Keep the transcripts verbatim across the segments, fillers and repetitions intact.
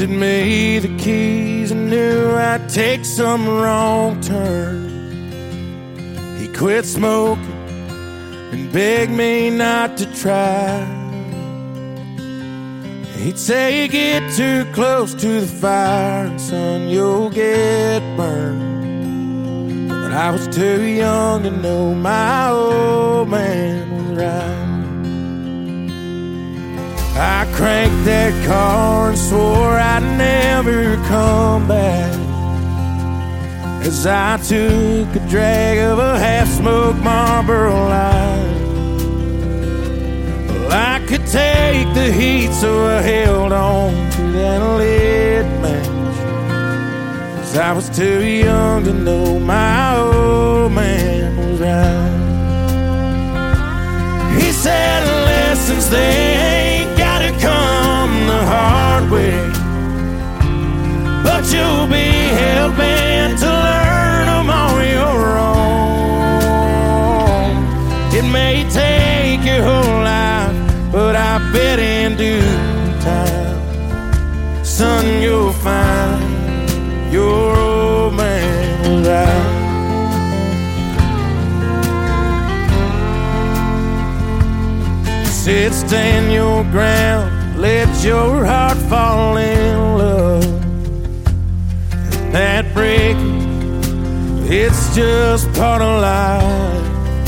handed me the keys and knew I'd take some wrong turn. He quit smoking and begged me not to try. He'd say, get too close to the fire and son, you'll get burned. But I was too young to know my old man was right. I cranked that car and swore I'd never come back, as I took a drag of a half-smoked Marlboro Light. Well, I could take the heat, so I held on to that lit match, 'cause I was too young to know my old man was right. He said, lessons, they ain't gotta come the hard way, but you'll be hell-bent to learn them on your own. It may take your whole life, but I bet in due time, son, you'll find your old man was right. Said, stand your ground, let your heart fall in love. And that breaking, it's just part of life.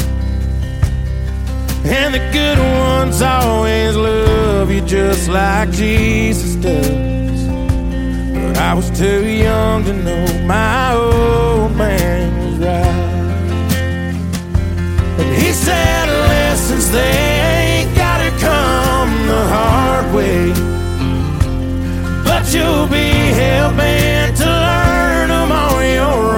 And the good ones always love you just like Jesus does. But I was too young to know my old man was right. And he said, lessons, they ain't gotta come the hard way, but you'll be hell-bent to learn them on your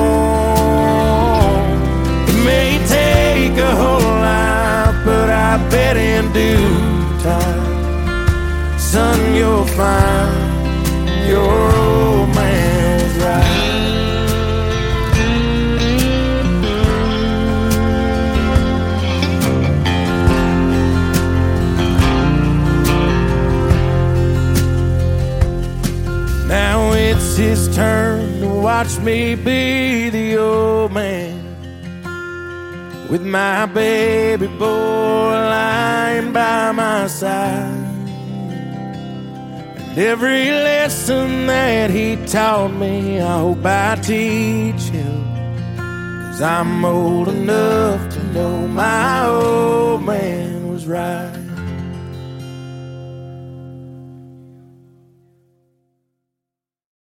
own. It may take a whole life, but I bet in due time, son, you'll find your old man's right. Now it's his turn to watch me be the old man, with my baby boy lying by my side. And every lesson that he taught me, I hope I teach him, 'cause I'm old enough to know